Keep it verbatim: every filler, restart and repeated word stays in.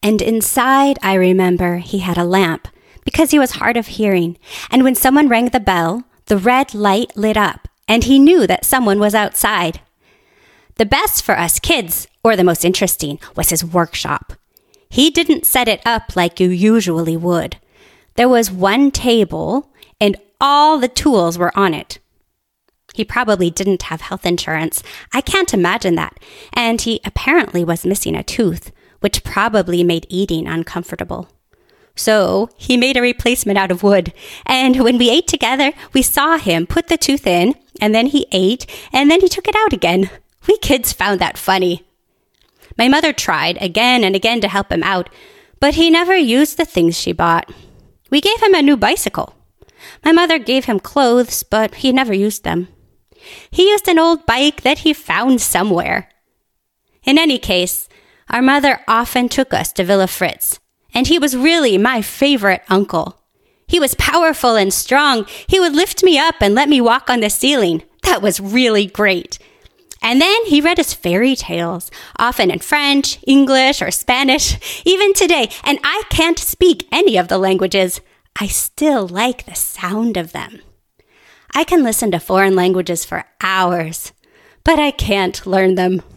And inside, I remember, he had a lamp because he was hard of hearing. And when someone rang the bell, the red light lit up, and he knew that someone was outside. The best for us kids, or the most interesting, was his workshop. He didn't set it up like you usually would. There was one table, and all the tools were on it. He probably didn't have health insurance. I can't imagine that. And he apparently was missing a tooth, which probably made eating uncomfortable. So he made a replacement out of wood. And when we ate together, we saw him put the tooth in, and then he ate, and then he took it out again. We kids found that funny. My mother tried again and again to help him out, but he never used the things she bought. We gave him a new bicycle. My mother gave him clothes, but he never used them. He used an old bike that he found somewhere. In any case, our mother often took us to Villa Fritz, and he was really my favorite uncle. He was powerful and strong. He would lift me up and let me walk on the ceiling. That was really great. And then he read us fairy tales, often in French, English, or Spanish, even today. And I can't speak any of the languages. I still like the sound of them. I can listen to foreign languages for hours, but I can't learn them.